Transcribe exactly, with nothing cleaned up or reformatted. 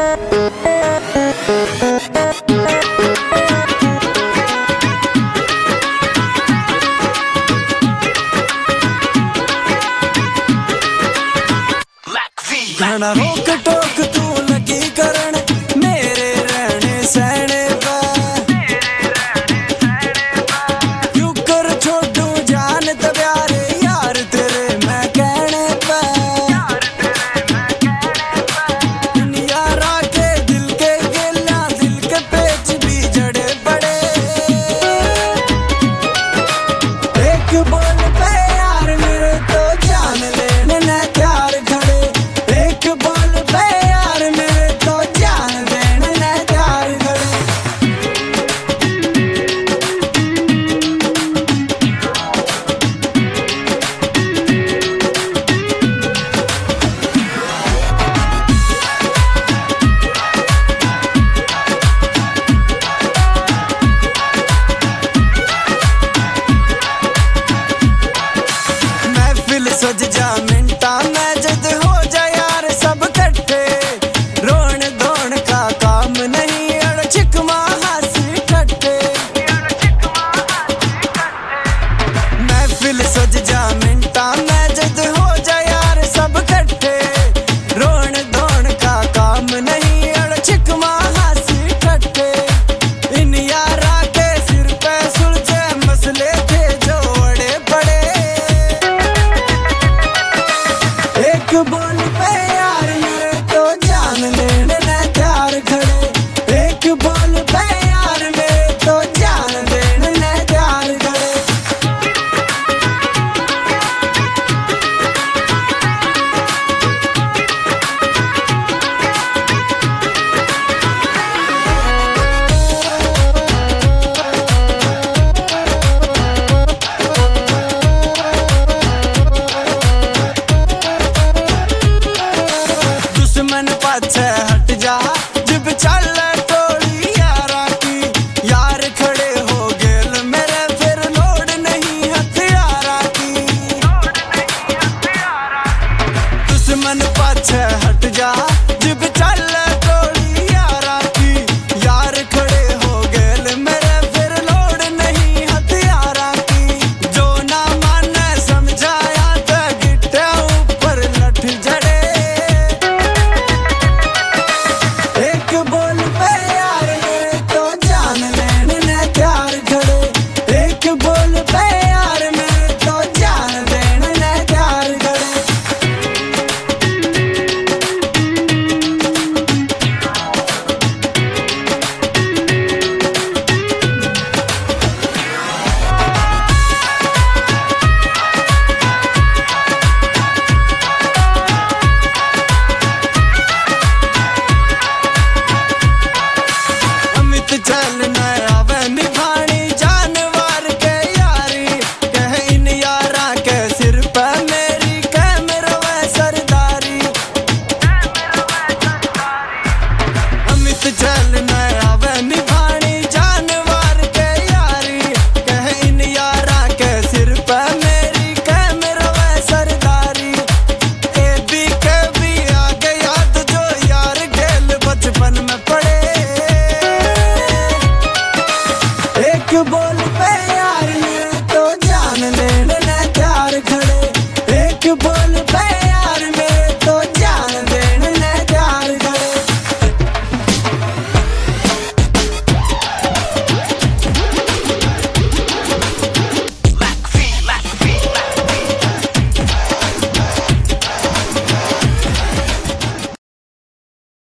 घना रोक टोक तू लगी करण मेरे रहने सहने पे, क्यों कर छोड़ू जान तो प्यारे यार तेरे मैं कहने पे। यारा के दिल के गिला दिल के पेच भी जड़े पड़े, एक बोल पे यार मेरे तो जान लेने न प्यार खड़े, बोल पे यार मेरे तो जान देने न प्यार खड़े। महफिल सज जा मिंटा मैं जद हो जा यार सब कट्ठे, रोन धोन का काम नहीं अड़ चिकमा हासी कट्ठे। महफिल सज जा मिंटा मैं जद हो जा यार सब कट्ठे, रोन धोन का काम नहीं अड़ चिकमा हासी कट्ठे। इन यारा के सिर पे सुलझे मसले थे जो अड़े पड़े, एक बोल पे यार मेरे तो जान लेने न प्यार खड़े, एक बोल पे यार मेरे तो जान लेने न प्यार खड़े। दुश्मन पाछे हट जा जब चल टोली यारा की, यार खड़े हो गेल मेरे फिर लोड नहीं हथियारा की। दुश्मन पाछे हट जा जब चल टोली यारा की, यार खड़े हो गेल मेरे फिर लोड नहीं हथियारा की। जो ना माने समझाया तो गिट्टे ऊपर लठ जड़े, एक बोल पे यार मेरे तो जान लेने न प्यार खड़े, एक बोल पे यार मेरे तो जान लेने न प्यार खड़े। अमित चल न आवे निभानी जानवर के यारी, कह इन यारा के सिर पे मेरी कह मेरा वह सरदारी। अमित चल न आवे निभानी जानवर के यारी, कह इन यारा के सिर पे मेरी कह मेरा वह सरदारी। ए भी के भी आ गया तो जो यार गेल बचपन में पड़े, एक बोल पे यार मेरे तो जान लेने न प्यार खड़े, एक बोल